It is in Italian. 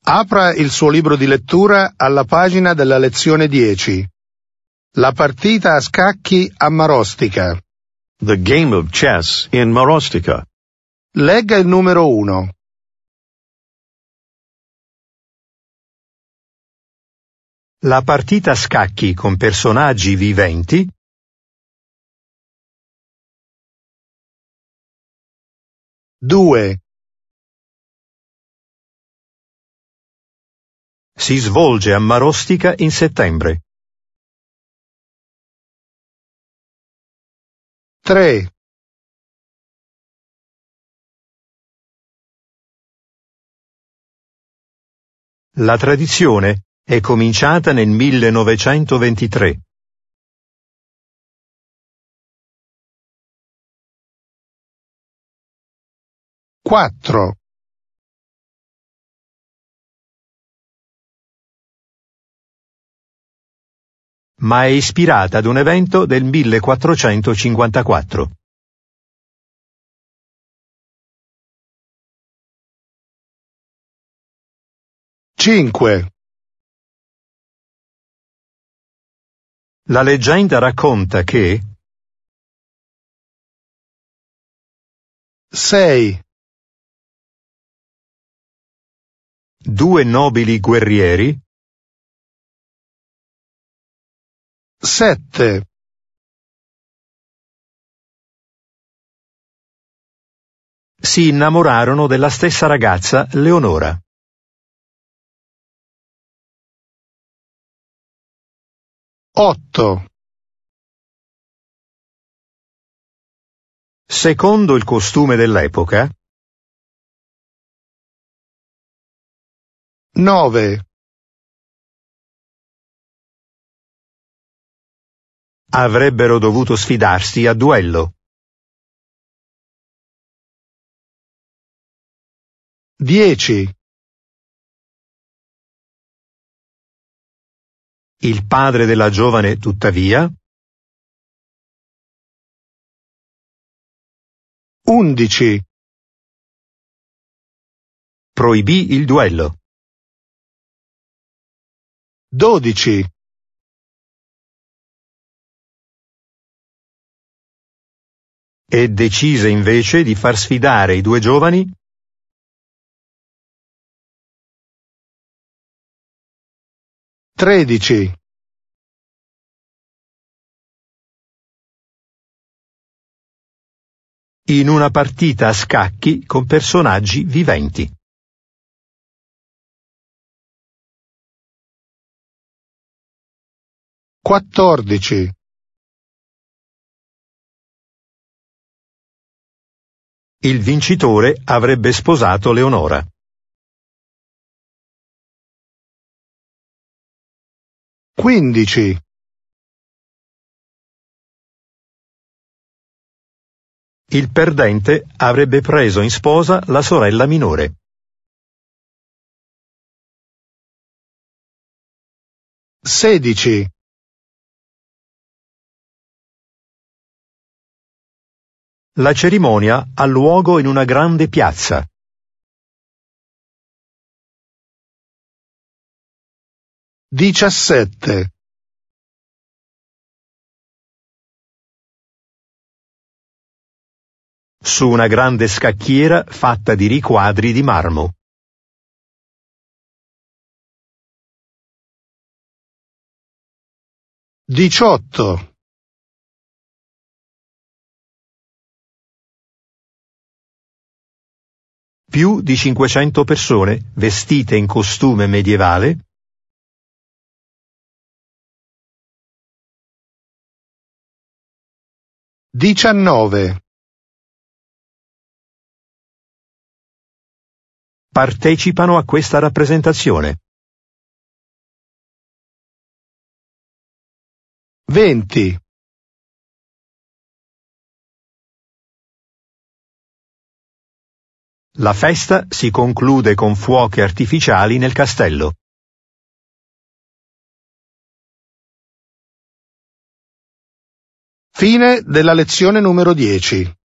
Apra il suo libro di lettura alla pagina della lezione 10. La partita a scacchi a Marostica. The game of chess in Marostica. Legga il numero 1. La partita a scacchi con personaggi viventi. Due. Si svolge a Marostica in settembre. 3. La tradizione è cominciata nel 1923. 4. Ma è ispirata ad un evento del 1454. 5. La leggenda racconta che 6. due nobili guerrieri 7. si innamorarono della stessa ragazza, Leonora. 8. Secondo il costume dell'epoca, 9. avrebbero dovuto sfidarsi a duello. 10. Il padre della giovane, tuttavia, 11. proibì il duello. 12. E decise invece di far sfidare i due giovani 13. in una partita a scacchi con personaggi viventi. 14. Il vincitore avrebbe sposato Leonora. 15. Il perdente avrebbe preso in sposa la sorella minore. 16. La cerimonia ha luogo in una grande piazza. 17. Su una grande scacchiera fatta di riquadri di marmo. 18. Più di 500 persone vestite in costume medievale. 19. Partecipano a questa rappresentazione. 20. La festa si conclude con fuochi artificiali nel castello. Fine della lezione numero 10.